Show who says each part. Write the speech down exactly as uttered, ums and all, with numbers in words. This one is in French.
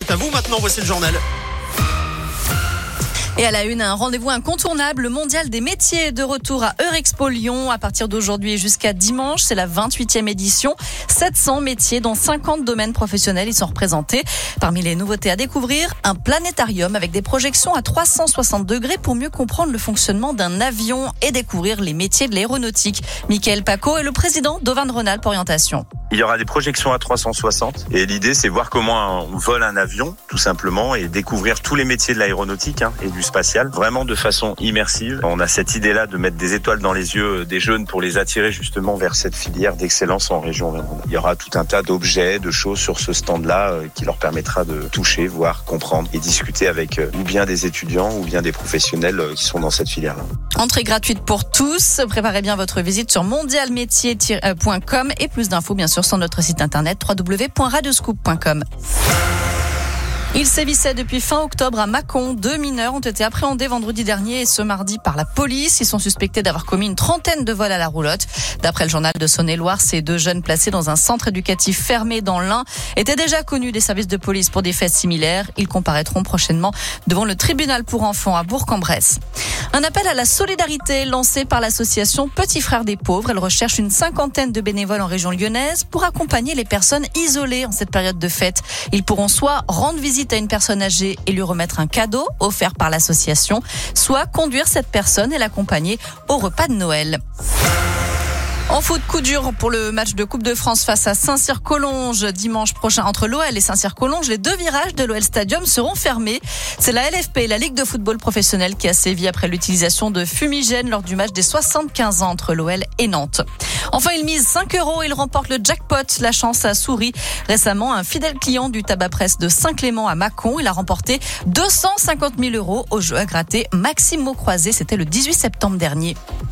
Speaker 1: C'est à vous maintenant, voici le journal.
Speaker 2: Et à la une, un rendez-vous incontournable, le mondial des métiers de retour à Eurexpo Lyon à partir d'aujourd'hui et jusqu'à dimanche. C'est la vingt-huitième édition. sept cents métiers dont cinquante domaines professionnels y sont représentés. Parmi les nouveautés à découvrir, un planétarium avec des projections à trois cent soixante degrés pour mieux comprendre le fonctionnement d'un avion et découvrir les métiers de l'aéronautique. Mickaël Paco est le président d'Auvergne-Rhône-Alpes Orientation.
Speaker 3: Il y aura des projections à trois cent soixante et l'idée c'est voir comment on vole un avion tout simplement et découvrir tous les métiers de l'aéronautique hein, et du spatial vraiment de façon immersive. On a cette idée-là de mettre des étoiles dans les yeux des jeunes pour les attirer justement vers cette filière d'excellence en région Auvergne-Rhône-Alpes. Il y aura tout un tas d'objets, de choses sur ce stand-là qui leur permettra de toucher, voir, comprendre et discuter avec ou bien des étudiants ou bien des professionnels qui sont dans cette filière-là.
Speaker 2: Entrée gratuite pour tous. Préparez bien votre visite sur mondial métier point com et plus d'infos bien sûr sur notre site internet w w w point radioscoop point com. Il sévissait depuis fin octobre à Mâcon. Deux mineurs ont été appréhendés vendredi dernier et ce mardi par la police. Ils sont suspectés d'avoir commis une trentaine de vols à la roulotte. D'après le journal de Saône-et-Loire, ces deux jeunes placés dans un centre éducatif fermé dans l'Ain étaient déjà connus des services de police pour des faits similaires. Ils comparaîtront prochainement devant le tribunal pour enfants à Bourg-en-Bresse. Un appel à la solidarité lancé par l'association Petits Frères des Pauvres. Elle recherche une cinquantaine de bénévoles en région lyonnaise pour accompagner les personnes isolées en cette période de fête. Ils pourront soit rendre visite à une personne âgée et lui remettre un cadeau offert par l'association, soit conduire cette personne et l'accompagner au repas de Noël. En foot, coup dur pour le match de Coupe de France face à Saint-Cyr-Collonges dimanche prochain entre l'O L et Saint-Cyr-Collonges. Les deux virages de l'O L Stadium seront fermés. C'est la L F P, la Ligue de football professionnel, qui a sévi après l'utilisation de fumigènes lors du match des soixante-quinze ans entre l'O L et Nantes. Enfin, il mise cinq euros et il remporte le jackpot. La chance a souri. Récemment, un fidèle client du tabac presse de Saint-Clément à Mâcon, il a remporté deux cent cinquante mille euros au jeu à gratter Maxime Croisé. C'était le dix-huit septembre dernier.